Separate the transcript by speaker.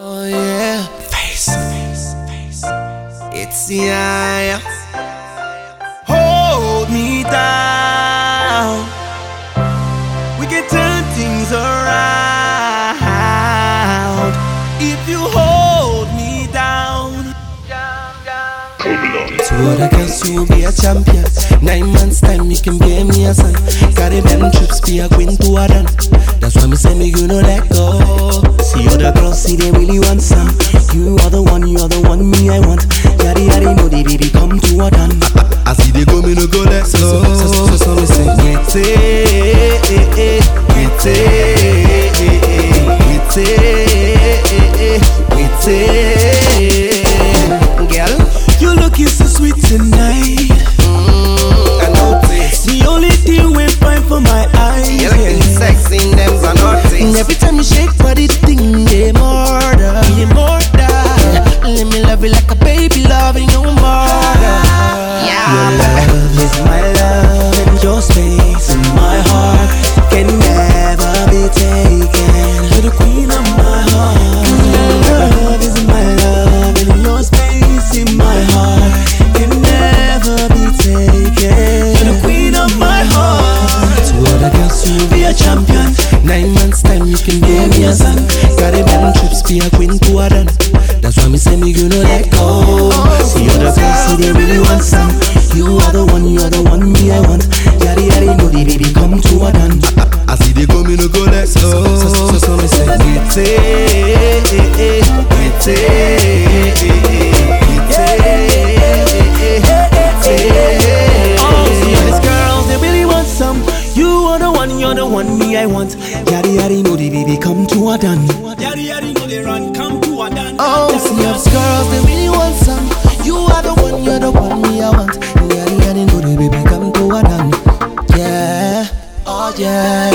Speaker 1: Oh yeah, face. It's the eye. Hold me down. We can turn things around if you hold me down. To other girls, you will be a champion. 9 months time, you can bear me a son. Caribbean trips, be a queen to a done. That's why me say me you no let go. See other girls, see they really want some. You are the one, me I want. Yadi yadi know the baby come to a done. I see they go, me no go let go. So me say, get it. Girl, you looking so sweet tonight. I notice. The only thing we find for my eyes.
Speaker 2: You're looking sexy in them zanotics.
Speaker 1: Every time you shake body, thing they murder. Let me love you like a baby loving your mother. Your love is my love, and your space in my heart can never be taken. You're the queen of my heart. Your love is my love, and your space in my heart can never be taken. You're the queen of my heart. To other girls, you'll be a champion. 9 months time, you can be me a son. Caribbean trips, be a queen to a done. That's why me say me you no let go. See other girls, see they really want some. You are the one, me I want. Yadi yadi know the baby come to a done. I see they go, me no go let go. So me say, these girls, they really want some. You are the one, me I want. Yadi yadi know the baby come to a done. Yadi yadi know they run, come to a done. Oh, see these girls, they really want some. You are the one, me I want. Yadi yadi know the baby come to a done. Yeah, oh yeah.